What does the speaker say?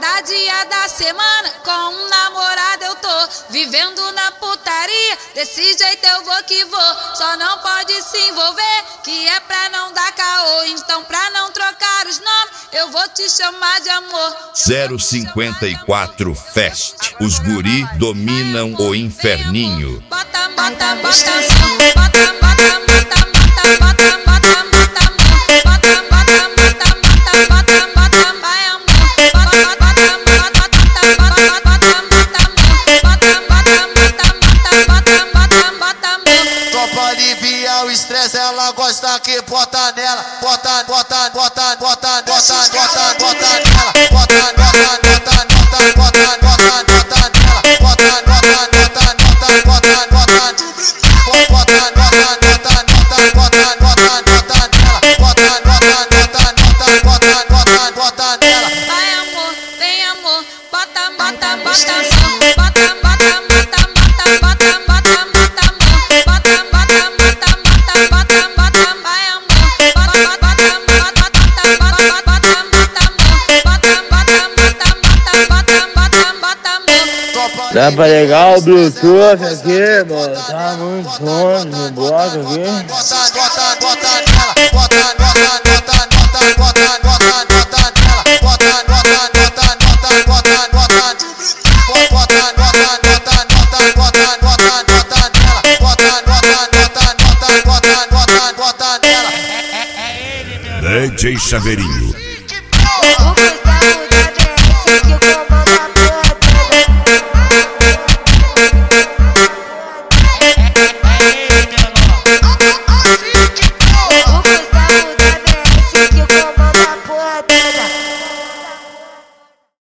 Cada dia da semana com um namorado eu tô vivendo na putaria, desse jeito eu vou que vou. Só não pode se envolver, que é pra não dar caô. Então pra não trocar os nomes, eu vou te chamar de amor. 054 Fest. Os guri dominam o inferninho. Bota, bota, bota, bota, bota, bota, bota, bota, pra aliviar o estresse, ela gosta que bota nela, bota, bota, bota, bota, bota, bota, bota nela, bota, bota, bota, bota, bota, bota, bota nela, bota, bota, bota, bota, bota, bota, bota, bota, bota, bota, bota, bota, bota nela, bota, bota, bota, bota, bota, bota, bota nela. Vai amor, vem amor, bota, bota, bota amor, bota, bota, bota, bota, bota, bota, bota amor, bota, bota, bota, bota, bota, bota, vai amor, bota, bota, bota, bota, bota, bota amor, bota, bota, bota, bota, bota, bota amor. Dá pra ligar o Bluetooth aqui, mano? Tá muito longe no bloco aqui. Bota, bota, bota nela, bota, bota, bota, bota, bota, bota, bota nela, bota, bota, bota, bota, bota, bota, bota, bota, bota, bota, bota, bota, bota nela, bota, bota, bota, bota, bota, bota, bota nela. DJ Chaveirinho.